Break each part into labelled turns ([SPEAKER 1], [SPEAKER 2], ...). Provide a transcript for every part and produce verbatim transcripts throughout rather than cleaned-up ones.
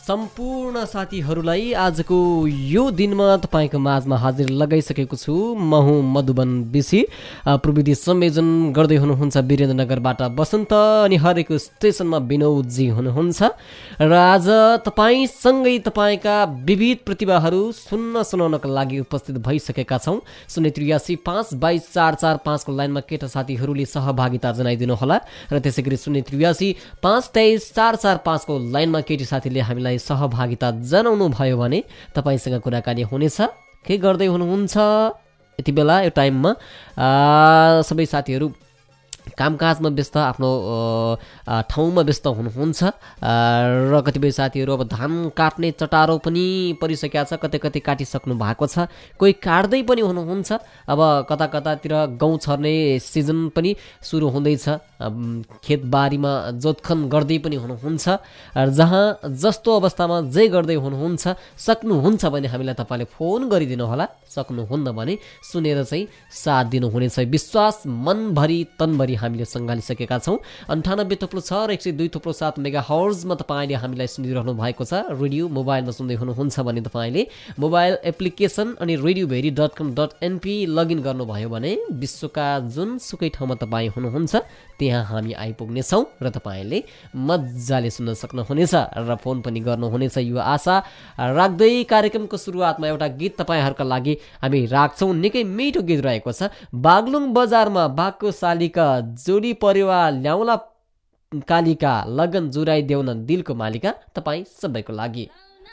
[SPEAKER 1] सम्पूर्ण साथीहरूलाई आजको यो दिनमा तपाईँको माझमा हाजिर लगाइसकेको छु। म हुँ मधुबन बिसी, प्रविधि संयोजन गर्दै हुनुहुन्छ वीरेन्द्रनगरबाट बसन्त, अनि हरेक स्टेसनमा विनोदजी हुनुहुन्छ। र आज तपाईँसँगै तपाईँका विविध प्रतिभाहरू सुन्न सुनाउनका लागि उपस्थित भइसकेका छौँ। शून्य त्रियासी पाँच बाइस चार चार पाँचको लाइनमा केटा साथीहरूले सहभागिता जनाइदिनु होला, र त्यसै गरी शून्य त्रियासी पाँच तेइस चार चार पाँचको लाइनमा केटी साथीले हामीलाई सहभागिता जनाउनु भयो भने तपाईँसँग कुराकानी हुनेछ। के गर्दै हुनुहुन्छ यति बेला यो टाइममा? सबै साथीहरू कामकाजमा व्यस्त, आफ्नो ठाउँमा व्यस्त हुनुहुन्छ, र कतिपय साथीहरू अब धान काट्ने चटारो पनि परिसकेको छ, कतै कतै काटिसक्नु भएको छ, कोही काट्दै पनि हुनुहुन्छ। अब कता कतातिर गहुँ छर्ने सिजन पनि सुरु हुँदैछ, खेतबारीमा जोतखन गर्दै पनि हुनुहुन्छ। जहाँ जस्तो अवस्थामा जे गर्दै हुनुहुन्छ, सक्नुहुन्छ भने हामीलाई तपाईँले फोन गरिदिनु होला, सक्नुहुन्न भने सुनेर चाहिँ साथ दिनुहुनेछ। विश्वास मनभरि तनभरि हामीले सङ्घालिसकेका छौँ। अन्ठानब्बे थुप्रो छ र एक सय दुई थुप्रो सात मेगा हर्जमा तपाईँले हामीलाई सुनिरहनु भएको छ। रेडियो मोबाइलमा सुन्दै हुनुहुन्छ भने तपाईँले मोबाइल एप्लिकेसन अनि radio Bheri dot com dot N P login गर्नुभयो भने विश्वका जुनसुकै ठाउँमा तपाईँ हुनुहुन्छ त्यहाँ हामी आइपुग्नेछौँ र तपाईँले मजाले सुन्न सक्नुहुनेछ र फोन पनि गर्नुहुनेछ। यो आशा राख्दै कार्यक्रमको सुरुवातमा एउटा गीत तपाईँहरूका लागि हामी राख्छौँ। निकै मिठो गीत रहेको छ। बागलुङ बजारमा बाघको शालिका जोडी परिवार ल्याउला कालिका, लगन जुराइदेऊ न दिलको मालिका, तपाईँ सबैको लागि।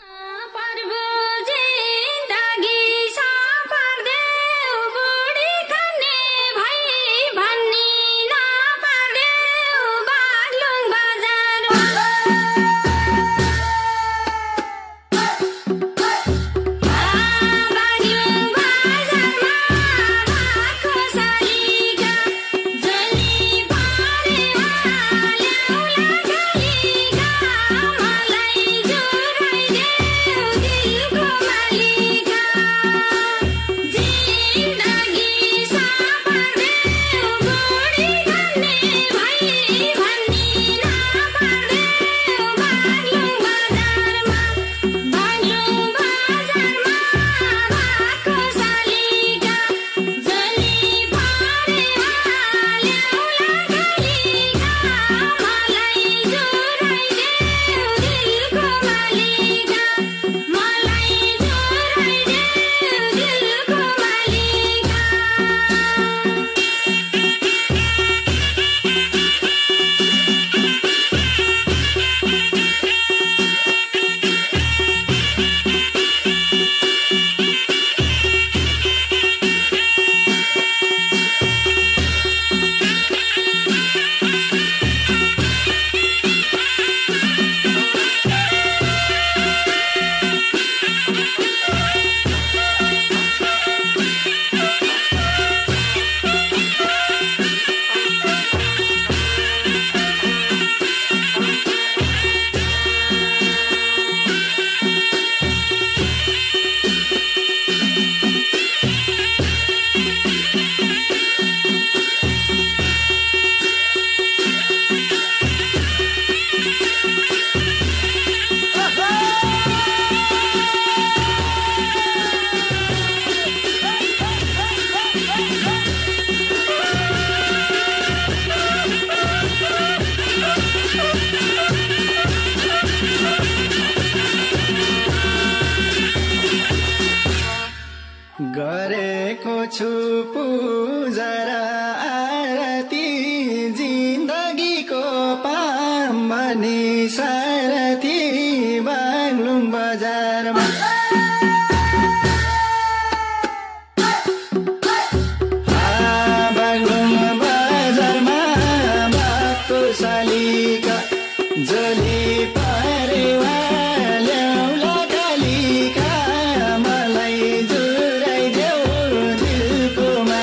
[SPEAKER 2] गरेको छु पूजा र आरती, जिन्दगीको पाम भनी सारथी, बागलुङ बजारमा बागलुङ बजारमा बाघको शालिका जोली परेवा ल्याउला कालिका, मलाई जुराइदेऊ दिलको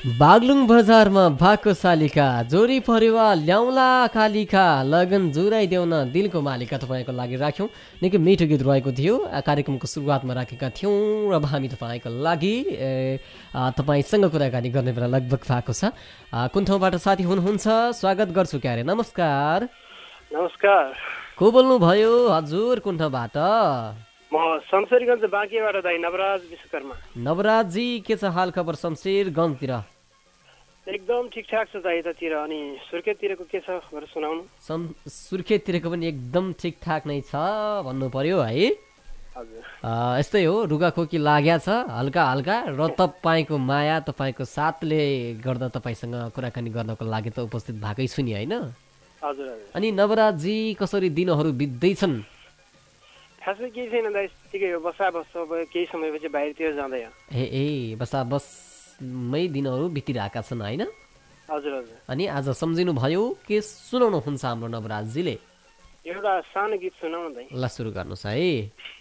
[SPEAKER 1] बागलुङ बजारमा भएको शालिका जोरी परेवा ल्याउला कालिका लगन जुराइदेउन दिलको मालिका तपाईँको लागि राख्यौँ। निकै मिठो गीत रहेको थियो, कार्यक्रमको सुरुवातमा राखेका थियौँ र अब हामी तपाईँको लागि तपाईँसँग कुराकानी गर्ने बेला लगभग भएको छ। कुन ठाउँबाट साथी हुनुहुन्छ स्वागत गर्छु क्यारे। नमस्कार।
[SPEAKER 3] नमस्कार,
[SPEAKER 1] को बोल्नुभयो हजुर, कुन ठाउँबाट?
[SPEAKER 3] म शमशेरगञ्ज बाँकीबाट दाइ नवराज विश्वकर्मा।
[SPEAKER 1] नवराजजी के छ हाल खबर शमशेरगञ्जतिर?
[SPEAKER 3] एकदम ठिकठाक छ दाइ यतातिर। अनि सुर्खेततिरको के छ भनेर सुनाउनु।
[SPEAKER 1] सम सुर्खेततिरको पनि एकदम ठिकठाक नै छ भन्नु पर्यो है।
[SPEAKER 3] हजुर,
[SPEAKER 1] यस्तै हो, रुगाखोकी लाग्या छ हल्का हल्का र तपाईँको माया तपाईँको साथले गर्दा तपाईँसँग कुराकानी गर्नको लागि त उपस्थित भएकै छु नि होइन।
[SPEAKER 3] हजुर हजुर।
[SPEAKER 1] अनि नवराजजी कसरी दिनहरू बित्दैछन्?
[SPEAKER 3] खासै केही छैन दाइ, ठिकै हो, बसा बस्छ। अब केही समयपछि बाहिरतिर जाँदै।
[SPEAKER 1] ए ए बसा बसमै दिनहरू बितिरहेका छन् होइन।
[SPEAKER 3] हजुर हजुर।
[SPEAKER 1] अनि आज सम्झिनु भयो के सुनाउनुहुन्छ हाम्रो नवराजजीले?
[SPEAKER 3] एउटा सानो गीत सुनाउनु दाइ।
[SPEAKER 1] ल सुरु गर्नुहोस् है।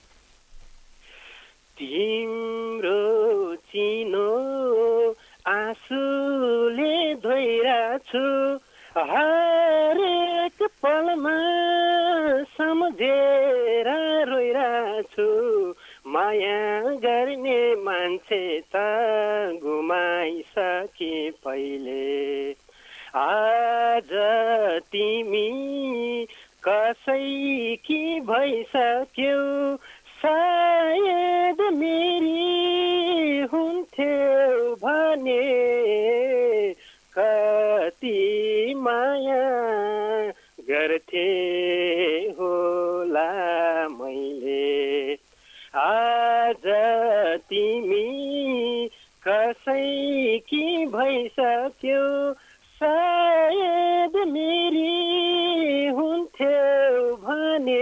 [SPEAKER 3] तिम्रो चिनो आँसुले धोइरहेछु, हरेक पलमा सम्झेर रोइरहेछु, माया गर्ने मान्छे त गुमाइसके पहिले। आज तिमी कसैकी भइसक्यौ, सायद मेरी हुन्थ्यौ भने कति माया गर्थे होला मैले। आज तिमी कसैकी भइसक्यौ, सायद मेरी हुन्थ्यौ भने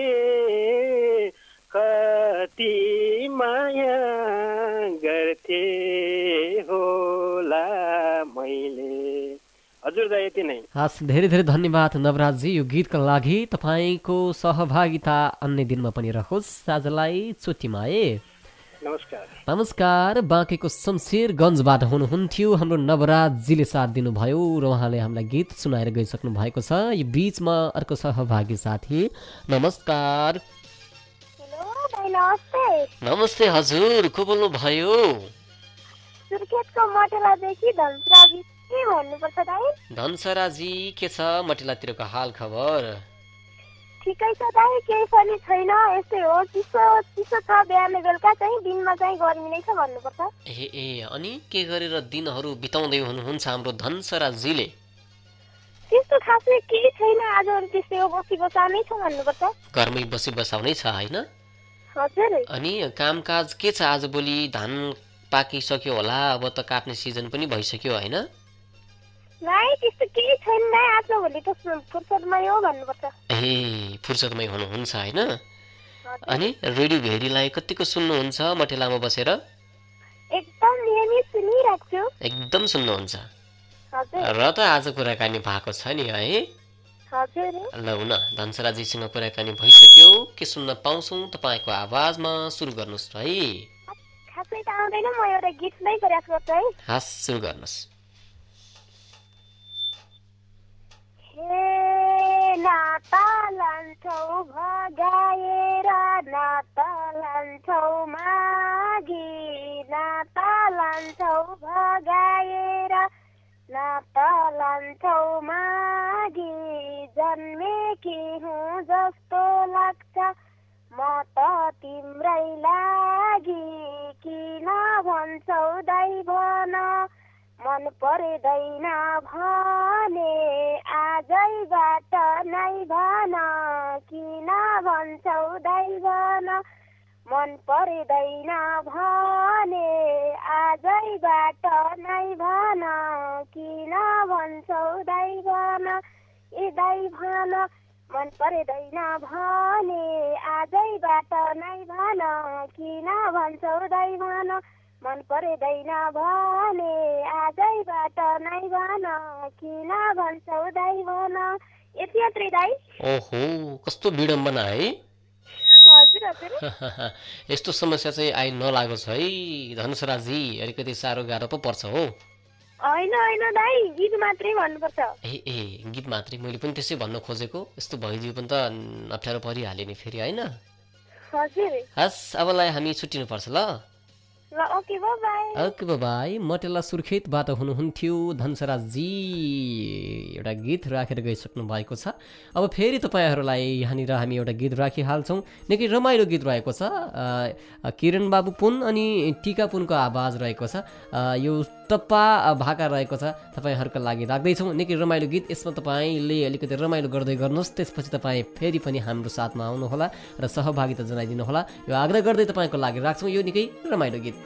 [SPEAKER 3] कति माया गर्थे होला मैले। हजुर दाइ यति नै।
[SPEAKER 1] हस्, धेरै धेरै धन्यवाद नवराजजी यो गीतका लागि। तपाईँको सहभागिता अन्य दिनमा पनि रहोस्। आजलाई चोटीमा है।
[SPEAKER 3] नमस्कार।
[SPEAKER 1] नमस्कार। बाँकेको शमशेरगञ्जबाट हुनुहुन्थ्यो हाम्रो नवराजजीले साथ दिनुभयो र उहाँले हामीलाई गीत सुनाएर गइसक्नु भएको छ। यो बिचमा अर्को सहभागी साथी। नमस्कार।
[SPEAKER 4] नमस्ते।
[SPEAKER 1] नमस्ते हजुर, को बोल्नु भयो?
[SPEAKER 4] सुर्खेतको मटेलादेखि धनसराजी के भन्नुपर्छ दाइ?
[SPEAKER 1] धनसराजी के छ मटेलातिरको हाल खबर?
[SPEAKER 4] ठिकै छ दाइ, केही पनि छैन, यस्तै हो, चिसो चिसो छ। बिहान बेलुका चाहिँ, दिनमा चाहिँ गर्मी नै छ भन्नुपर्छ।
[SPEAKER 1] ए ए अनि के गरेर दिनहरू बिताउँदै हुनुहुन्छ हाम्रो धनसराजीले?
[SPEAKER 4] त्यस्तो खासै केही छैन, आज त्यस्तै हो, बसी बसाउनै छ भन्नुपर्छ।
[SPEAKER 1] घरमै बसी बसाउनै छ होइन?
[SPEAKER 4] हजुर।
[SPEAKER 1] अनि कामकाज के छ आजभोलि? धान पाकिसक्यो होला, अब त काट्ने सिजन पनि भइसक्यो होइन?
[SPEAKER 4] नाइ त्यस्तो केही छैन दाइ, आज भोलि त फुर्सदमै हो भन्नुपर्छ।
[SPEAKER 1] ए फुर्सदमै हुनुहुन्छ होइन? अनि रेडियो भेरीलाई कतिको सुन्नुहुन्छ मटेलामा बसेर?
[SPEAKER 4] एकदम नियमित सुनिराख्छु।
[SPEAKER 1] एकदम सुन्नुहुन्छ?
[SPEAKER 4] हजुर।
[SPEAKER 1] र त आज कुराकानी भएको छ नि है?
[SPEAKER 4] हजुर।
[SPEAKER 1] ल हुन धनसराजीसँग कुराकानी भइसक्यो, के सुन्न पाउँछौँ तपाईँको आवाजमा? सुरु गर्नुहोस् है।
[SPEAKER 4] खासै त आउँदैन, म एउटा गीत नै प्रयास गर्छु है।
[SPEAKER 1] हस् सुरु गर्नुहोस्।
[SPEAKER 4] हे नाता लान्छौ भगाएर, नाता लान्छौ मागी, नाता लान्छौ भगाएर, नाता लान्छौ मागी, जन्मेकी हुँ जस्तो लाग्छ म त तिम्रै लागि। किन भन्छौ दाइ भन, मन पर्दैन भने आजैबाट नै भन। किन भन्छौ दाइ भन, मन पर्दैन भने आजैबाट नै भन। किन भन्छौ दाइ भन, ए दाइ भन, मन पर्दैन भने आजैबाट नै भन। किन भन्छौ दाइ भन, मन पर्दैन भने आजैबाट नै भन। किन भन्छौ दाइ भन। यति मात्रै दाइ।
[SPEAKER 1] ओहो कस्तो विडम्बना है।
[SPEAKER 4] हजुर हजुर।
[SPEAKER 1] यस्तो समस्या चाहिँ आइ नलागोस् है धनुषराजी, अलिकति साह्रो गाह्रो पो पर्छ हो।
[SPEAKER 4] होइन होइन दाइ गीत मात्रै भन्नुपर्छ।
[SPEAKER 1] ए ए गीत मात्रै, मैले पनि त्यसै भन्न खोजेको। यस्तो भइदियो पनि त अप्ठ्यारो परिहाल्यो नि फेरि होइन।
[SPEAKER 4] हजुर
[SPEAKER 1] हस् अबलाई हामी छुट्टिनुपर्छ ल।
[SPEAKER 4] ल okay bye.
[SPEAKER 1] Okay bye. Matela सुर्खेतबाट हुनुहुन्थ्यो धनसराजी, एउटा गीत राखेर गइसक्नु भएको छ। अब फेरि तपाईँहरूलाई यहाँनिर हामी एउटा गीत राखिहाल्छौँ। निकै रमाइलो गीत रहेको छ, किरण बाबु पुन अनि टिका पुनको आवाज रहेको छ। यो टप्पा भाका रहेको छ, तपाईँहरूका लागि राख्दैछौँ। निकै रमाइलो गीत, यसमा तपाईँले अलिकति रमाइलो गर्दै गर्नुहोस्। त्यसपछि तपाईँ फेरि पनि हाम्रो साथमा आउनुहोला र सहभागिता जनाइदिनुहोला। यो आग्रह गर्दै तपाईँको लागि राख्छौँ यो निकै रमाइलो गीत।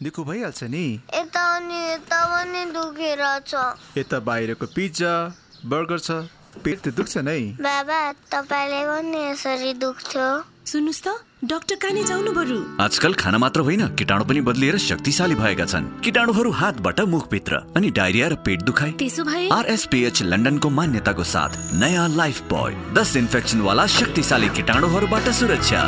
[SPEAKER 5] निको भइहाल्छ नि।
[SPEAKER 6] यता अनि यता पनि दुखेर छ।
[SPEAKER 5] यता बाहिरको पिज्जा बर्गर छ, पेट त दुख्छ नै।
[SPEAKER 6] बाबा तपाईले पनि यसरी दुख्थ्यो?
[SPEAKER 7] सुन्नुस् त, डाक्टर कहाँ जाउनु बरु?
[SPEAKER 8] आजकल खाना मात्र होइन, कीटाणु पनि बदलिएर शक्तिशाली भएका छन्। कीटाणुहरू हातबाट मुखभित्र अनि डायरिया र पेट दुखाइ।
[SPEAKER 7] त्यसो भए
[SPEAKER 8] आरएसपीएच लन्डनको मान्यताको साथ नयाँ लाइफ बॉय दस इन्फेक्सन वाला शक्तिशाली कीटाणुहरूबाट सुरक्षा।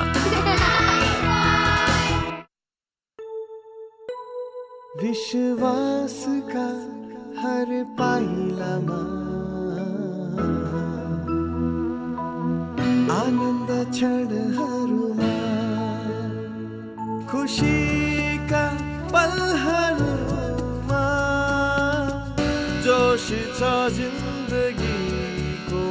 [SPEAKER 2] विश्वास का हर पाइलामा आनन्द क्षणहरूमा खुसीका पलहरूमा जोश छ जिन्दगीको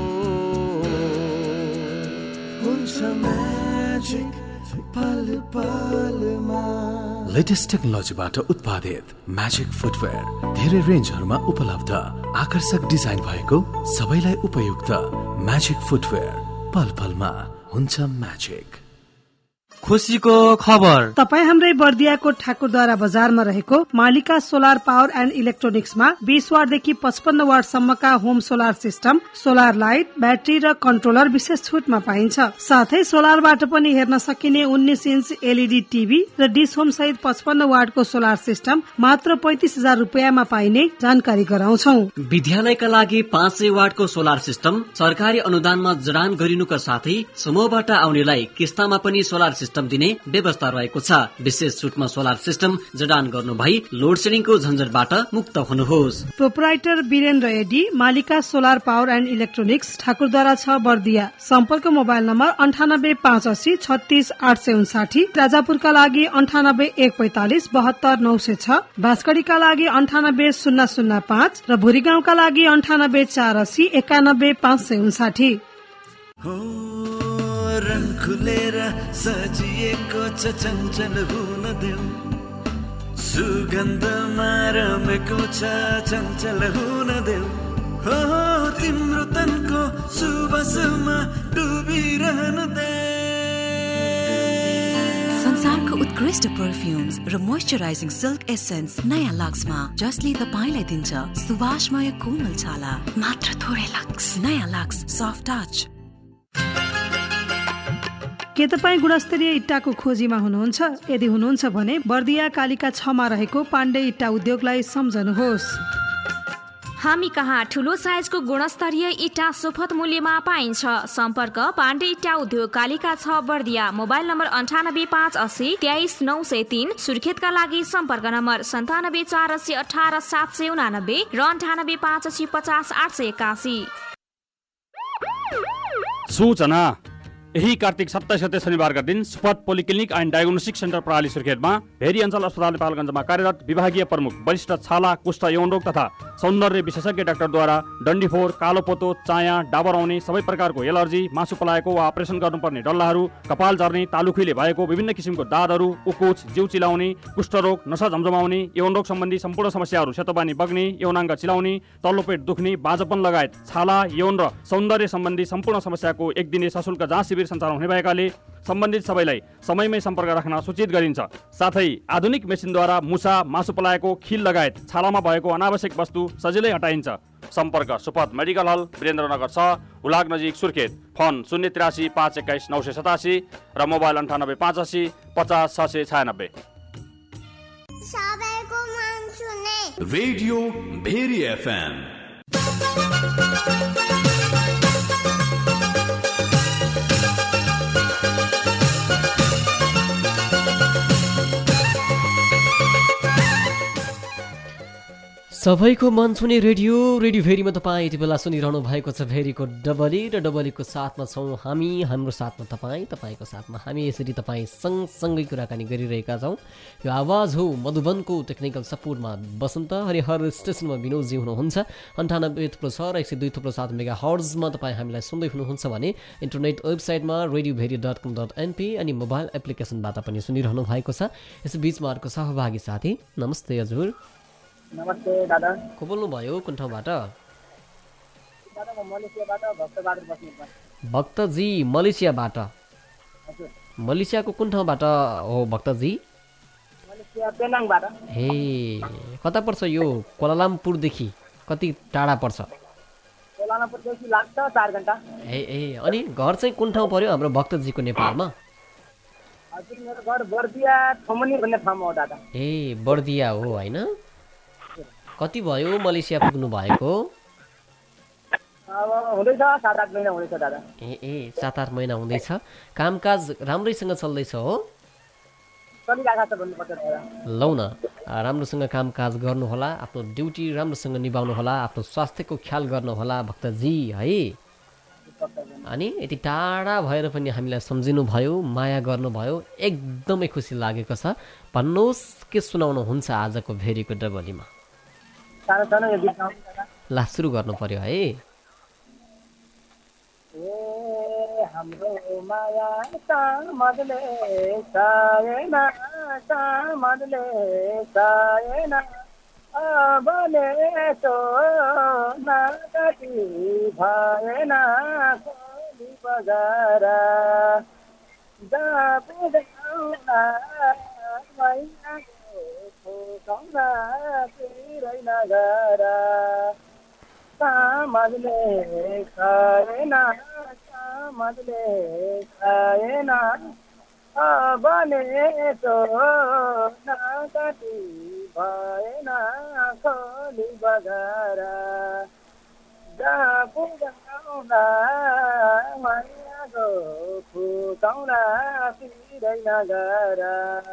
[SPEAKER 2] हुन्छ म्याजिक पल पलमा।
[SPEAKER 9] लेटेस्ट टेक्नोलोजीबाट उत्पादित म्याजिक फुटवेयर धेरै रेन्जहरूमा उपलब्ध। आकर्षक डिजाइन भएको सबैलाई उपयुक्त म्याजिक फुटवेयर पल पलमा हुन्छ म्याजिक।
[SPEAKER 10] खुसीको खबर
[SPEAKER 11] तपाई हाम्रै बर्दियाको ठाकुरद्वारा बजारमा रहेको मालिका सोलर पावर एन्ड इलेक्ट्रोनिक्समा बीस वाटदेखि पचपन्न वाटसम्मका home solar system, solar light, battery र कन्ट्रोलर विशेष छुटमा पाइन्छ। साथै सोलरबाट पनि हेर्न सकिने उन्नाइस इन्च एलईडी टिभी र डिस होम सहित पचपन्न वाटको सोलर सिस्टम मात्र पैंतीस हजार रुपियाँमा पाइने जानकारी गराउँछौ।
[SPEAKER 1] विद्यालयका लागि पाँच सय वाटको सोलर सिस्टम सरकारी अनुदानमा जडान गरिनुका साथै समूहबाट आउनेलाई किस्तामा पनि सोलर सिस्टम दिने व्यवस्था रहेको छ। विशेष छुटमा सोलर सिस्टम जडान गर्नु भई लोड सेडिङको झन्झटबाट मुक्त हुनुहोस्।
[SPEAKER 11] प्रोपराइटर वीरेन्द्र एडी, Malika solar power and electronics, Thakurdwara छ बर्दिया। सम्पर्क मोबाइल नम्बर अन्ठानब्बे पाँच अस्सी छत्तीस आठ सय उन्साठी, राजापुरका लागि अन्ठानब्बे एक पैंतालिस बहत्तर नौ सय छ, भास्करीका लागि अन्ठानब्बे शून्य शून्य पाँच र भुरी गाउँका लागि अन्ठानब्बे चार अस्सी एकानब्बे पाँच सय उन्साठी।
[SPEAKER 2] रङ खुलेर सजिएको छ चञ्चल हुन देऊ, सुगन्धमा रमेको छ चञ्चल हुन देऊ, हो तिम्रो तनको सुवासमा डुबिरहन दे।
[SPEAKER 7] संसारको उत्कृष्ट परफ्युम्स र मोइस्चराइजिङ सिल्क एसेन्स नयाँ लक्समा, जसले तपाईलाई दिन्छ सुवासमय कोमल छाला। मात्र थोरै लक्स। नयाँ लक्स सफ्ट टच।
[SPEAKER 11] के तपाईँ गुणस्तरीय इट्टाको खोजीमा हुनुहुन्छ? यदि हुनुहुन्छ भने बर्दिया कालिका छमा रहेको पाण्डे इट्टा उद्योगलाई सम्झनुहोस्।
[SPEAKER 12] हामी कहाँ ठुलो साइजको गुणस्तरीय इट्टा सुपथ मूल्यमा पाइन्छ। सम्पर्क पाण्डे इट्टा उद्योग कालिका छ बर्दिया। मोबाइल नम्बर अन्ठानब्बे पाँच अस्सी तेइस नौ सय तीन। सुर्खेतका लागि सम्पर्क नम्बर सन्तानब्बे चार अस्सी अठार सात सय उनानब्बे र अन्ठानब्बे पाँच अस्सी पचास आठ सय एकासी।
[SPEAKER 13] सूचना, यही कार्तिक सत्ताइस गते शनिबारका दिन Supath polyclinic and diagnostic center प्रणाली सुर्खेतमा भेरी अञ्चल अस्पताल नेपालगञ्जमा कार्यरत विभागीय प्रमुख वरिष्ठ छाला, कुष्ठ, यौन रोग तथा सौन्दर्य विशेषज्ञ डाक्टरद्वारा डन्डीफोर, कालोपोतो, चाया, डाबर आउने, सबै प्रकारको एलर्जी, मासु पलाएको वा अपरेसन गर्नुपर्ने डल्लाहरू, कपाल झर्ने, तालुखुइले भएको विभिन्न किसिमको दादहरू, उकुच, जिउ चिलाउने, कुष्ठरोग, नसा झमझमाउने, यौन रोग सम्बन्धी सम्पूर्ण समस्याहरू, सेतोबानी बग्ने, यौनाङ्ग चिलाउने, तल्लो पेट दुख्ने, बाजपन लगायत छाला, यौन र सौन्दर्य सम्बन्धी सम्पूर्ण समस्याको एक दिने सशुल्क जाँच शिविर सञ्चालन हुने भएकाले सम्बन्धित सबैलाई समयमै सम्पर्क राख्न सूचित गरिन्छ। साथै आधुनिक मेसिनद्वारा मुसा, मासु पलाएको, खिल लगायत छालामा भएको अनावश्यक वस्तु सजिलै हटाइन्छ। सम्पर्क सुपथ मेडिकल हल, वीरेन्द्रनगर छ, हुलाक नजिक, सुर्खेत। फोन शून्य त्रियासी पाँच एक्काइस नौ सय सतासी र मोबाइल अन्ठानब्बे पाँच अस्सी पचास छ सय छयानब्बे।
[SPEAKER 8] Radio Bheri FM.
[SPEAKER 1] सबैको मन छुने रेडियो रेडियो भेरीमा तपाईँ यति बेला सुनिरहनु भएको छ। भेरीको डबली र डबलीको साथमा छौँ हामी, हाम्रो साथमा तपाईँ, तपाईँको साथमा हामी। यसरी तपाईँ सँगसँगै कुराकानी गरिरहेका छौँ। यो आवाज हो मधुबनको टेक्निकल सपोर्टमा बसन्त, हरिहर स्टेसनमा विनोदजी हुनुहुन्छ। अन्ठानब्बे थुप्रो छ र एक सय दुई थुप्रो सात मेगा हर्जमा तपाईँ हामीलाई सुन्दै हुनुहुन्छ भने इन्टरनेट वेबसाइटमा radio Bheri dot com dot N P अनि मोबाइल एप्लिकेसनबाट पनि सुनिरहनु भएको छ। यस बिचमा अर्को सहभागी साथी, नमस्ते हजुर।
[SPEAKER 14] नमस्ते दादा।
[SPEAKER 1] को बोल्नुभयो, कुन ठाउँबाट? भक्तजी मलेसियाबाट। मलेसियाको कुन ठाउँबाट हो भक्तजी?
[SPEAKER 14] पेनाङबाट।
[SPEAKER 1] हे कता पर्छ यो कोलालामपुरदेखि कति टाढा पर्छ?
[SPEAKER 14] कोलालामपुरदेखि लाग्छ चार घण्टा।
[SPEAKER 1] ए ए अनि घर चाहिँ कुन ठाउँ पर्यो हाम्रो भक्तजीको नेपालमा?
[SPEAKER 14] हजुर मेरो घर बर्दिया थमनी भन्ने ठाउँमा हो दादा।
[SPEAKER 1] ए बर्दिया हो हैन? कति भयो मलेसिया पुग्नु भएको?
[SPEAKER 14] अब हुँदैछ सात आठ महिना हुँदैछ दादा।
[SPEAKER 1] ए ए सात आठ महिना हुँदैछ। कामकाज राम्रैसँग चल्दैछ हो?
[SPEAKER 14] चलिरहेको छ भन्नुपर्छ दादा।
[SPEAKER 1] लौ न राम्रोसँग कामकाज गर्नुहोला, आफ्नो ड्युटी राम्रोसँग निभाउनुहोला, आफ्नो स्वास्थ्यको ख्याल गर्नुहोला भक्तजी है। अनि यति टाढा भएर पनि हामीलाई सम्झिनु भयो, माया गर्नुभयो, एकदमै खुसी लागेको छ। भन्नुहोस् के सुनाउनुहुन्छ आजको भेरीको डबलीमा?
[SPEAKER 14] सानो सानो यो गीत गाउँछु दादा।
[SPEAKER 1] ला सुरु गर्नु पर्यो है।
[SPEAKER 14] ए हाम्रो माया सामदले साएन सामदले साएन अबले तो नाकति भएन कोली बजारा जापु जाउना मैनाको फुकाउना तिरै नगरा सामदले खाएन सामदले खाएन अबले तो नाकति भएन खोली बजारा जापु जाउना मैनाको फुकाउना तिरै नगरा।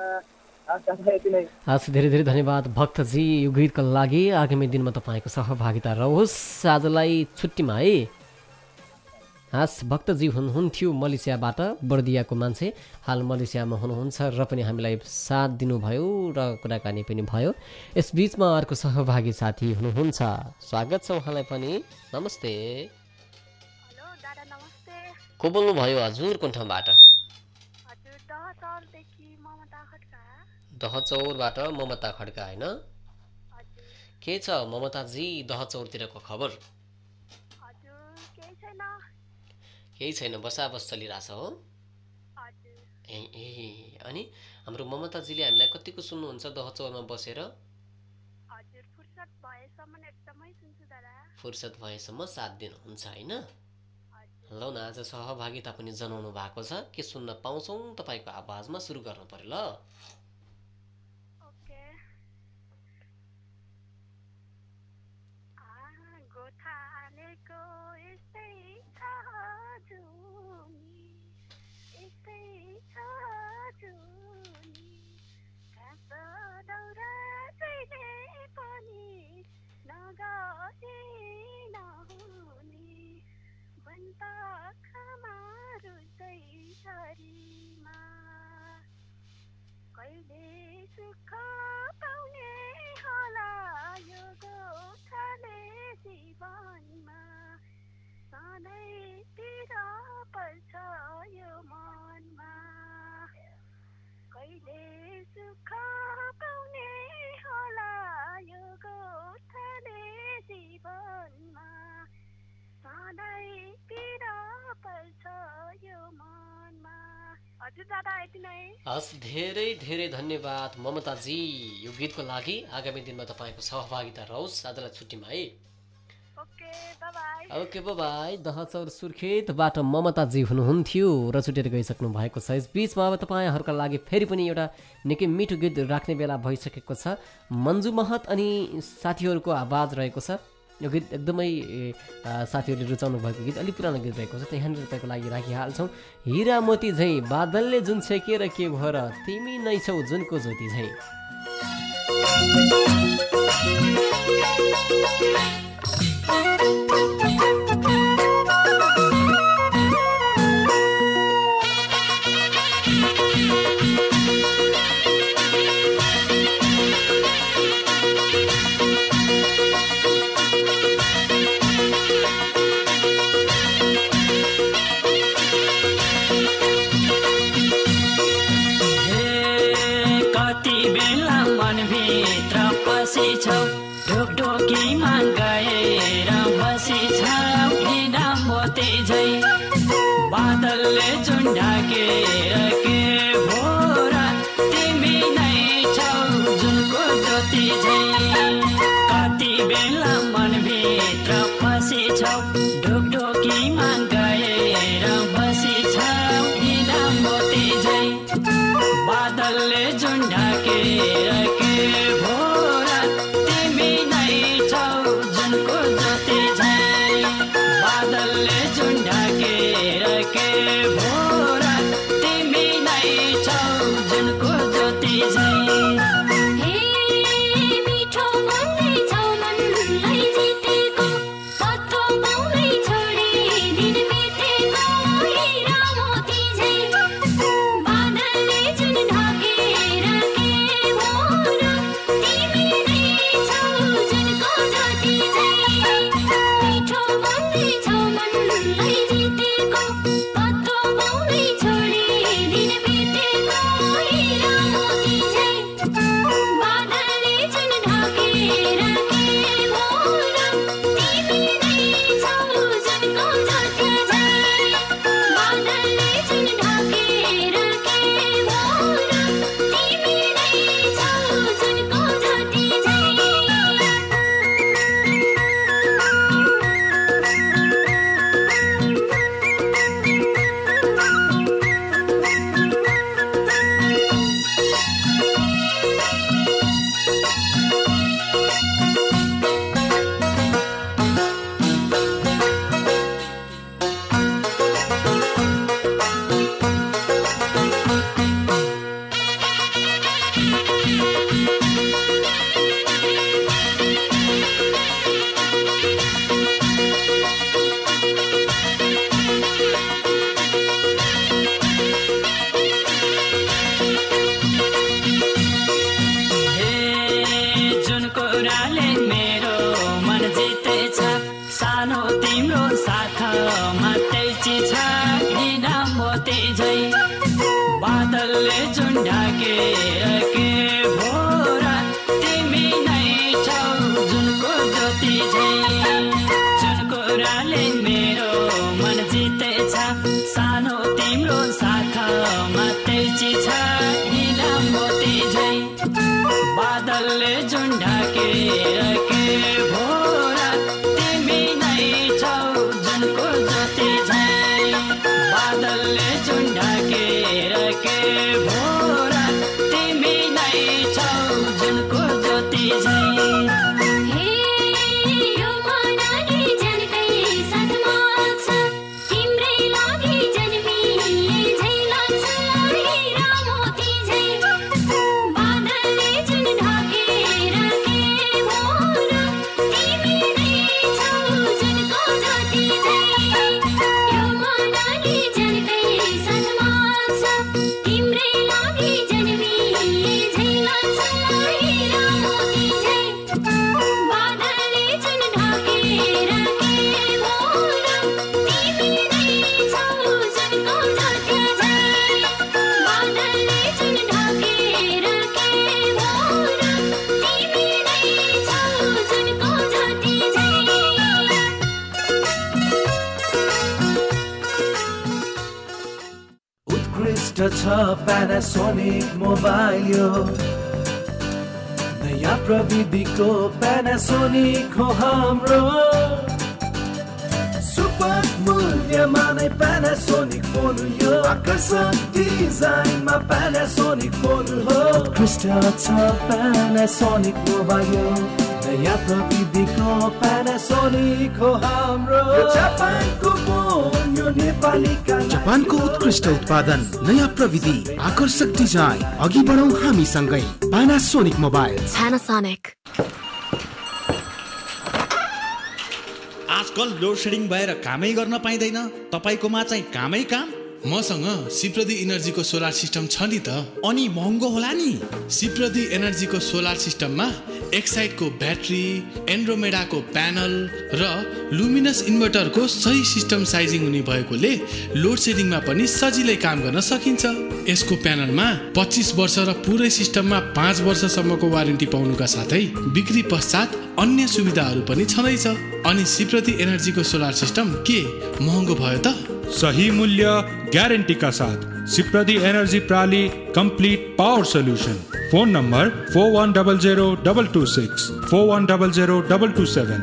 [SPEAKER 1] हस् धेरै धेरै धन्यवाद भक्तजी यो गीतको लागि। आगामी दिनमा तपाईँको सहभागिता रहोस्। आजलाई छुट्टीमा है। हस् भक्तजी हुनुहुन्थ्यो मलेसियाबाट, बर्दियाको मान्छे, हाल मलेसियामा हुनुहुन्छ र पनि हामीलाई साथ दिनुभयो र कुराकानी पनि भयो। यस बिचमा अर्को सहभागी साथी हुनुहुन्छ, स्वागत छ उहाँलाई पनि। नमस्ते।
[SPEAKER 4] हेलो दादा नमस्ते।
[SPEAKER 1] को बोल्नुभयो हजुर, कुन ठाउँबाट?
[SPEAKER 4] हजुर दहचौरदेखि ममता खड्का।
[SPEAKER 1] दहचौरबाट ममता खड्का हैन? के छ ममताजी दहचौरतिरको खबर?
[SPEAKER 4] हजुर केही छैन।
[SPEAKER 1] केही छैन, बसाबस चलिरहेछ हो?
[SPEAKER 4] हजुर।
[SPEAKER 1] ए ए अनि हाम्रो ममताजीले हामीलाई कतिको सुन्नुहुन्छ दहचौरमा बसेर?
[SPEAKER 4] हजुर फुर्सद भएसम्म एकदमै सुन्छु दादा।
[SPEAKER 1] फुर्सद भएसम्म साथ दिनुहुन्छ हैन? लौ न आज सहभागिता पनि जनाउनु भएको छ। के सुन्न पाउँछौँ तपाईँको आवाजमा? सुरु गर्नु पर्यो ल।
[SPEAKER 4] ओके। आ गोठालेको यस्तै छ जुनी, यस्तै छ जुनी, घाँस दाउरा जहिले पनि नगए नहुने, बन्द खमारुदै झरीमा कहिले सुख पाउने होला यो गोठाले जीवनमा, सधैँतिर पर्छ यो मनमा, कहिले सुख पाउने होला यो गोठाले जीवनमा, सधैँतिर पर्छ यो मनमा। हजुर दादा यति नै।
[SPEAKER 1] हस् धेरै धेरै धन्यवाद ममताजी यो गीतको लागि। आगामी दिनमा तपाईँको सहभागिता रहोस्। आजलाई छुट्टीमा है।
[SPEAKER 4] Okay bye bye.
[SPEAKER 1] Okay bye bye. Dahachaur सुर्खेतबाट ममताजी हुनुहुन्थ्यो र छुटेर गइसक्नु भएको छ। यस बिचमा अब तपाईँहरूका लागि फेरि पनि एउटा निकै मिठो गीत राख्ने बेला भइसकेको छ। मन्जु महत अनि साथीहरूको आवाज रहेको छ। यो गीत एकदमै साथीहरूले रुचाउनु भएको गीत, अलिक पुरानो गीत रहेको छ। त्यहाँनिर तपाईँको लागि राखिहाल्छौँ। हिरा मोती झैँ बादलले जुन छेकेर के भएर तिमी नै छौ जुनको ज्योति झैँ।
[SPEAKER 15] ढोकढोकीमा गएर बसी छ हिरा मोती झैँ, बादलले जुन ढाकेर के भोर तिमी नै छौ
[SPEAKER 2] Panasonic मोबाइल यो नयाँ प्रविधिको Panasonic हो हाम्रो सुपर मूल्यमा नै Panasonic फोन यो आकर्षक डिजाइनमा Panasonic फोन हो उत्कृष्ट छ Panasonic मोबाइल यो नयाँ प्रविधिको Panasonic हो हाम्रो जापानको फोन यो नेपालीका
[SPEAKER 16] जापानको उत्कृष्ट उत्पादन नयाँ प्रविधि आकर्षक डिजाइन अघि बढौं हामी सँगै Panasonic मोबाइल
[SPEAKER 17] Panasonic
[SPEAKER 18] आजकल लोड शेडिङ भएर कामै गर्न पाइँदैन तपाईकोमा चाहिँ कामै काम
[SPEAKER 19] मसँग सिप्रदी एनर्जीको सोलर सिस्टम छ नि त
[SPEAKER 18] अनि महँगो होला नि
[SPEAKER 19] सिप्रदी एनर्जीको सोलर सिस्टममा एक्साइडको ब्याट्री एन्ड्रोमेडाको प्यानल र लुमिनस इन्भर्टरको सही सिस्टम साइजिङ हुने भएकोले लोड सेडिङमा पनि सजिलै काम गर्न सकिन्छ यसको प्यानलमा पच्चीस वर्ष र पुरै सिस्टममा पाँच वर्षसम्मको वारेन्टी पाउनुका साथै बिक्री पश्चात अन्य सुविधाहरू पनि छँदैछ अनि सिप्रदी एनर्जीको सोलर सिस्टम के महँगो भयो त
[SPEAKER 20] सही मूल्य ग्यारेन्टी का साथ सिप्रदी एनर्जी प्राली complete power solution phone number four one double zero double two six four one double zero double two seven.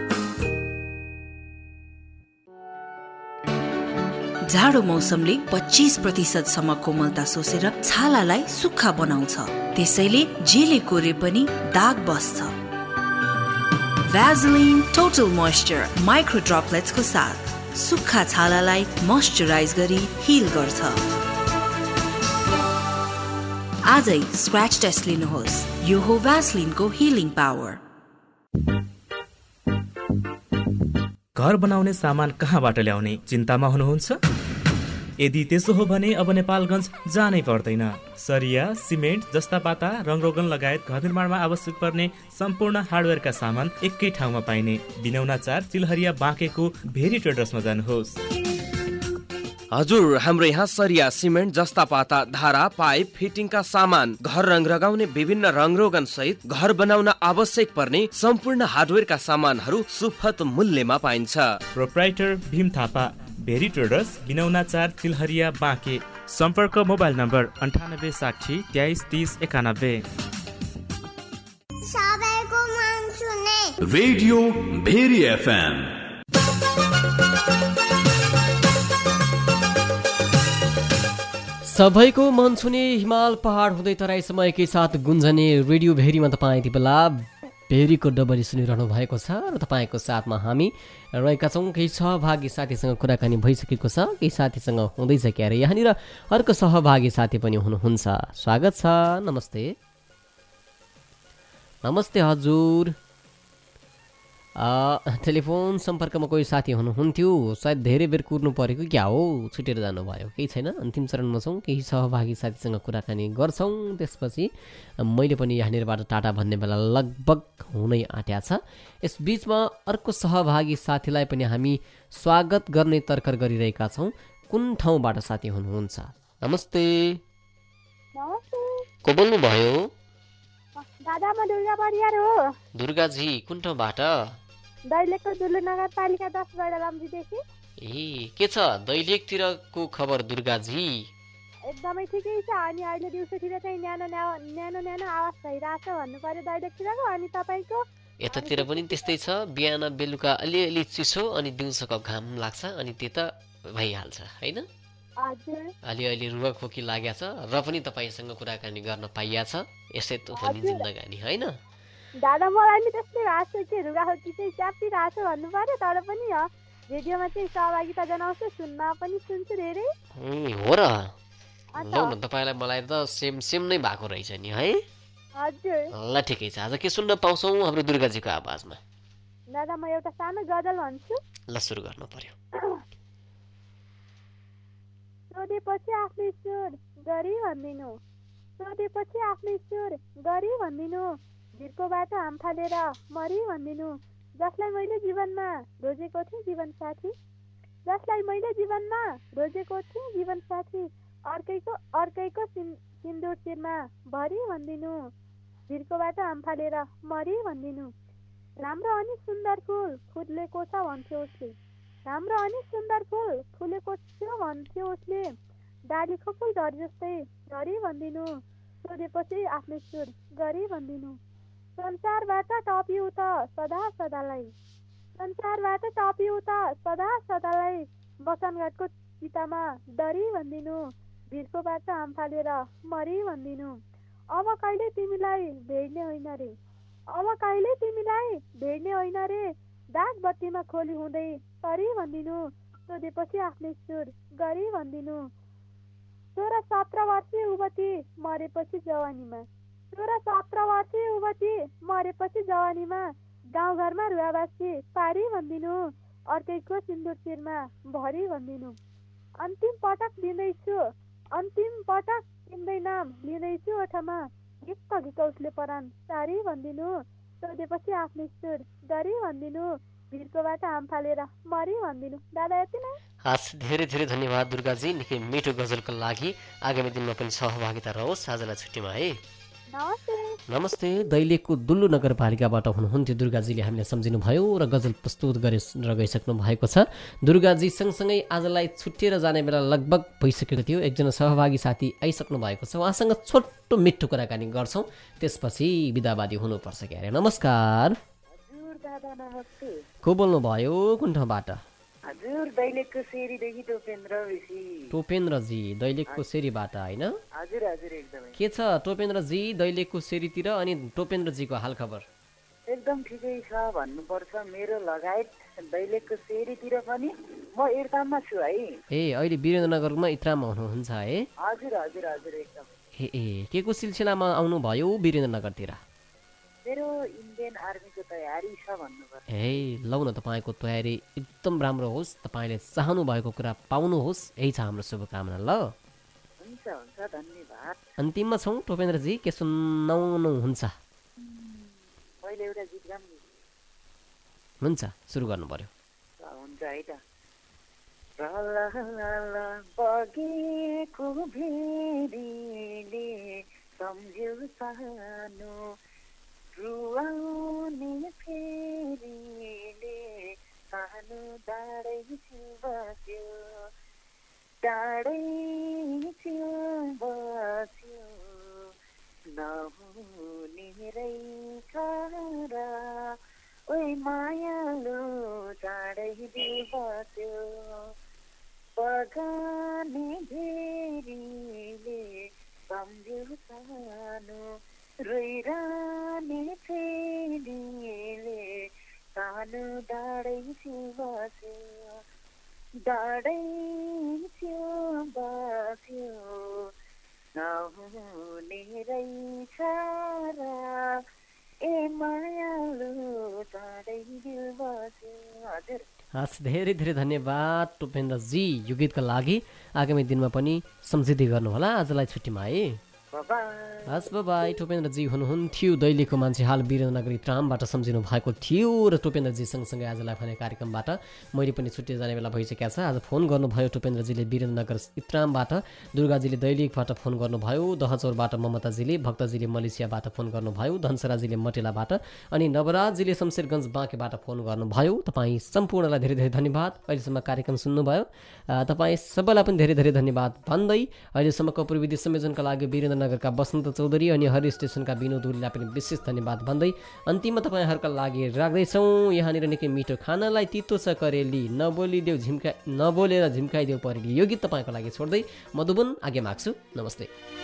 [SPEAKER 7] जाडो मौसमले पच्चीस प्रतिशत सम्म कोमलता सोसेर छालालाई सुक्खा बनाउँछ त्यसैले जेले कोरे पनि दाग बस्छ Vaseline total moisture micro droplets को साथ सुक्खा छालालाई मोइस्चराइज गरी हिल गर्छ आजै स्क्रैच टेस्ट लिनुहोस् यो हो भ्यासलिनको हिलिङ पावर
[SPEAKER 21] घर बनाउने सामान कहाँबाट ल्याउने चिन्तामा हुनुहुन्छ
[SPEAKER 17] यदि त्यसो हो भने अब नेपालगञ्ज जानै पर्दैन। सरिया, सिमेन्ट, जस्ता पाता, रङरोगन लगायत घर निर्माणमा आवश्यक पर्ने सम्पूर्ण हार्डवेयरका सामान एकै ठाउँमा पाइने बिनौना चार चिलहरिया बाँकेको भेरी ट्रेडर्समा जानुहोस्।
[SPEAKER 21] हजुर, हाम्रो यहाँ सरिया, सिमेन्ट, जस्ता पाता, धारा, पाइप, फिटिङका सामान, घर रङ लगाउने विभिन्न रङरोगन सहित घर बनाउन आवश्यक पर्ने सम्पूर्ण हार्डवेयरका सामानहरू सुपथ मूल्यमा पाइन्छ।
[SPEAKER 17] प्रोप्राइटर भीम थापा, भेरी ट्रेडर्स, बिनौना चार चिलहरिया बाँके। सम्पर्क मोबाइल नम्बर अन्ठानब्बे साठी तेइस तीस एकानब्बे।
[SPEAKER 8] Radio Bheri FM.
[SPEAKER 1] सबैको मन छुने हिमाल पहाड हुँदै तराईसम्म एकैसाथ गुन्जने रेडियो भेरीमा तपाईँ यति बेला भेरीको डबरी सुनिरहनु भएको छ र तपाईँको साथमा हामी रहेका छौँ। केही सहभागी साथीसँग कुराकानी भइसकेको छ, केही साथीसँग हुँदैछ क्यारे यहाँनिर अर्को सहभागी साथी पनि हुनुहुन्छ। स्वागत छ। नमस्ते। नमस्ते हजुर। टेलिफोन सम्पर्कमा कोही साथी हुनुहुन्थ्यो, सायद धेरै बेर कुर्नु परेको क्या हो, छुटेर जानुभयो, केही छैन। अन्तिम चरणमा छौँ, केही सहभागी साथीसँग कुराकानी गर्छौँ, त्यसपछि मैले पनि यहाँनिरबाट टाटा भन्ने बेला लगभग हुनै आँट्या छ। यस बिचमा अर्को सहभागी साथीलाई पनि हामी स्वागत गर्ने तर्कर गरिरहेका छौँ। कुन ठाउँबाट साथी हुनुहुन्छ? नमस्ते। को बोल्नुभयो?
[SPEAKER 4] दादा, म दुर्गा परियार हो।
[SPEAKER 1] दुर्गाजी, कुन ठाउँबाट?
[SPEAKER 4] दैलेखको दुल्लु नगरपालिका दस गैडा लम्जीदेखि।
[SPEAKER 1] ए, के छ दैलेखतिरको खबर दुर्गाजी?
[SPEAKER 4] एकदमै ठिकै छ। अनि अहिले दिउँसोतिर चाहिँ न्यानो न्यानो न्यानो आवाज भइरहेछ भन्नु पर्यो दैलेखतिरको। अनि तपाईँको?
[SPEAKER 1] यतातिर पनि त्यस्तै छ, बिहान बेलुका अलिअलि चिसो अनि दिउँसोको घाम लाग्छ, अनि त्यो त भइहाल्छ होइन? अलिअलि रुगा खोकी लागेको छ र पनि तपाईँसँग कुराकानी गर्न पाइएको छ। यसै त हो नि जिन्दगानी होइन?
[SPEAKER 4] दादा, मलाई नि त्यस्तै भएको छ कि रुगा खोकी चाहिँ च्यापिरहेको छ भन्नु पर्यो, तर पनि रेडियोमा चाहिँ सहभागिता जनाउँछु, सुन्न पनि सुन्छु धेरै।
[SPEAKER 1] हो र? ल न, तपाईँलाई मलाई त सेम सेम नै भएको रहेछ नि है?
[SPEAKER 4] हजुर।
[SPEAKER 1] ल ठिकै छ। आज के सुन्न पाउँछौँ हाम्रो दुर्गाजीको आवाजमा?
[SPEAKER 4] दादा, म एउटा सानो गजल भन्छु।
[SPEAKER 1] ल, सुरु गर्नु पर्यो।
[SPEAKER 4] सोधेपछि आफ्नै स्वर गरी भनिदिनु, सोधेपछि आफ्नै स्वर गरी भनिदिनु, भिरकोबाट हाम फालेर मरी भनिदिनु, जसलाई मैले जीवनमा रोजेको थिएँ जीवन साथी, जसलाई मैले जीवनमा रोजेको थिएँ जीवन साथी, अर्कैको अर्कैको सिन्दुर शिरमा भरी भनिदिनु, भिरकोबाट हाम फालेर मरी भनिदिनु, राम्रो अनि सुन्दर फुल फुलेको छ भन्थ्यो उसले, राम्रो अनि सुन्दर फुल फुलेको थियो भन्थ्यो उसले, डालीको फुल झरी जस्तै झरी भनिदिनु, सोधेपछि आफ्नै सुर गरी भनिदिनु, संसारबाट टपिउ त सदा सदालाई, संसारबाट टपिउ त सदा सदालाई, बसनघाटको चितामा डरी भनिदिनु, भिरकोबाट हाम फालेर मरी भनिदिनु, अब कहिले तिमीलाई भेट्ने होइन रे, अब कहिले तिमीलाई भेट्ने होइन रे, दाग बत्तीमा खोली हुँदै तरी भनिदिनु, सोधेपछि आफ्नै सुर गरी भनिदिनु, सोह्र सत्र वर्षीय युवती मरेपछि जवानीमा, सोह्र सत्र वर्षीय युवती मरेपछि जवानीमा, गाउँघरमा रुवाबासी पारी भनिदिनु, अर्कैको सिन्दुर शिरमा भरी भनिदिनु, अन्तिम पटक दिँदैछु अन्तिम पटक तिम्रै नाम लिँदैछु ओठमा, गिक्क गिक्क उसले परान सारी भनिदिनु, सोधेपछि आफ्नै सुर गरी भनिदिनु, भिरकोबाट हाम फालेर मरी भनिदिनु। दादा, यति नै।
[SPEAKER 1] हस्, धेरै धेरै धन्यवाद दुर्गाजी, निकै मिठो गजलको लागि। आगामी दिनमा पनि सहभागिता रहोस्। आजलाई छुट्टीमा है। नमस्ते। दैलेखको दुल्लु नगरपालिकाबाट हुनुहुन्थ्यो दुर्गाजीले, हामीलाई सम्झिनु भयो र गजल प्रस्तुत गरेर गइसक्नु भएको छ। दुर्गाजी सँगसँगै आजलाई छुट्टिएर जाने बेला लगभग भइसकेको थियो। एकजना सहभागी साथी आइसक्नु भएको छ, उहाँसँग छोटो मिठो कुराकानी गर्छौँ, त्यसपछि बिदाबादी हुनुपर्छ क्यारे। नमस्कार। को बोल्नु भयो? कुन ठाउँबाट?
[SPEAKER 22] हजुर, दैलेखको सेरीदेखि टोपेन्द्र ऋषि।
[SPEAKER 1] टोपेन्द्रजी, दैलेखको सेरीबाट होइन?
[SPEAKER 22] हजुर हजुर, एकदमै।
[SPEAKER 1] के छ टोपेन्द्रजी दैलेखको सेरीतिर? अनि टोपेन्द्रजीको हाल खबर?
[SPEAKER 22] एकदम ठिकै छ भन्नुपर्छ। मेरो लगायत दैलेखको सेरीतिर पनि म इर्ताममा छु है।
[SPEAKER 1] ए, अहिले वीरेन्द्रनगरमा इत्राममा हुनुहुन्छ है?
[SPEAKER 22] हजुर हजुर हजुर, एकदम।
[SPEAKER 1] ए ए के को सिलसिलामा आउनु भयो वीरेन्द्रनगरतिर?
[SPEAKER 22] मेरो इन्डियन आर्मीको तयारी छ भन्नुपर्छ।
[SPEAKER 1] ए लौ न तपाईँको तयारी एकदम राम्रो होस्, तपाईँले चाहनु भएको कुरा पाउनुहोस्, यही छ हाम्रो शुभकामना। ल
[SPEAKER 22] हुन्छ हुन्छ धन्यवाद।
[SPEAKER 1] अन्तिममा छौँ टोपेन्द्रजी, के सुनाउनु हुन्छ?
[SPEAKER 22] मैले एउटा गीत गाऊँ।
[SPEAKER 1] हुन्छ सुरु गर्नु पर्यो।
[SPEAKER 22] हुन्छ है त। बगेको भेरीले सम्झ्यौ सानो रुवाउने फेरीले सानो डाँडै बस्यो डाँडै बस्यो नहुने रहेछ र ओइ मायालु चाँडै बस्यो बगाने भेरीले सम्झ्यौ सानो रोइरहने फेरीले सानो डाँडै बस्यो डाँडै बस्यो नहुने रहेछ र ए मायालु चाँडै बस्यो। हजुर
[SPEAKER 1] हस्, धेरै धेरै धन्यवाद टोपेन्द्रजी यो गीतका लागि। आगामी दिनमा पनि सम्झिँदै गर्नुहोला। आजलाई छुट्टीमा है। हस् बाई। टोपेन्द्रजी हुनुहुन्थ्यो दैलेखको मान्छे, हाल वीरेन्द्रनगर इत्रामबाट सम्झिनु भएको थियो र टोपेन्द्रजी सँगसँगै आजलाई भने कार्यक्रमबाट मैले पनि छुट्टी जाने बेला भइसकेको छ। आज फोन गर्नुभयो टोपेन्द्रजीले वीरेन्द्रनगर इत्रामबाट, दुर्गाजीले दैलेखबाट फोन गर्नुभयो, दहचौरबाट ममताजीले, भक्तजीले मलेसियाबाट फोन गर्नुभयो, धनसराजीले मटेलाबाट, अनि नवराजजीले शमशेरगञ्ज बाँकेबाट फोन गर्नुभयो। तपाईँ सम्पूर्णलाई धेरै धेरै धन्यवाद। अहिलेसम्म कार्यक्रम सुन्नुभयो, तपाईँ सबैलाई पनि धेरै धेरै धन्यवाद भन्दै अहिलेसम्मको प्रविधि संयोजनका लागि वीरेन्द्रनगरका बसन्त चौधरी अनि हरि स्टेसनका विनोद ओलीलाई पनि विशेष धन्यवाद भन्दै अन्तिममा तपाईँहरूका लागि राख्दैछौँ यहाँनिर निकै मिठो खानालाई तितो छ करेली नबोलिदेऊ झिम्का नबोलेर झिम्काइदेऊ परेली। यो गीत तपाईँको लागि छोड्दै मधुबन आगे माग्छु। नमस्ते।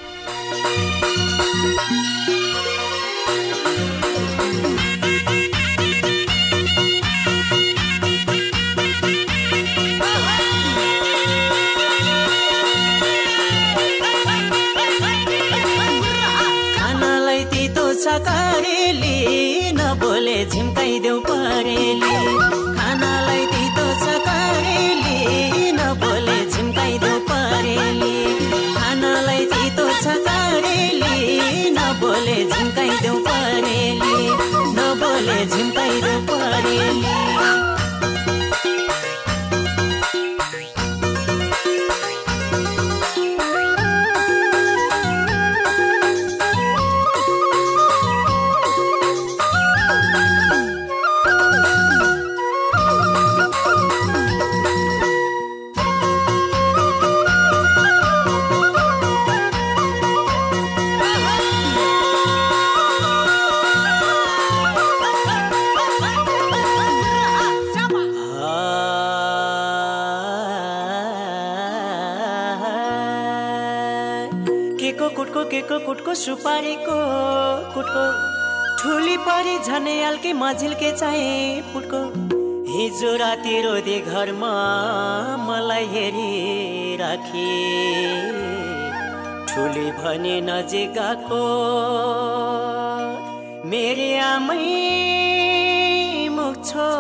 [SPEAKER 3] करेली नबोले झिम्काइदेऊ परेली खानालाई तितो छ करेली नबोले झिम्काइदेऊ परेली खानालाई तितो छ करेली नबोले झिम्काइदेऊ परेली नबोले झिम्काइदेऊ परेली। कुटको कुटको सुपारीको कुटको ठुली परी झन्यालके मझिल्के चाहिँ पुटको हिजो राति रोदे घरमा मलाई हेरी राखी ठुली भने नजिक गएको मेरी आमै मुख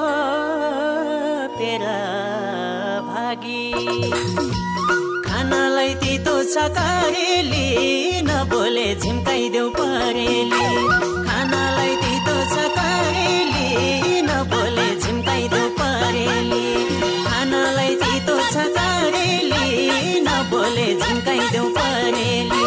[SPEAKER 3] छोपेर भागी खानालाई तितो छ करेली नबोले झिम्काइदेऊ परेली खानालाई तितो छ करेली नबोले झिम्काइदेऊ परेली खानालाई तितो छ करेली नबोले झिम्काइदेऊ परेली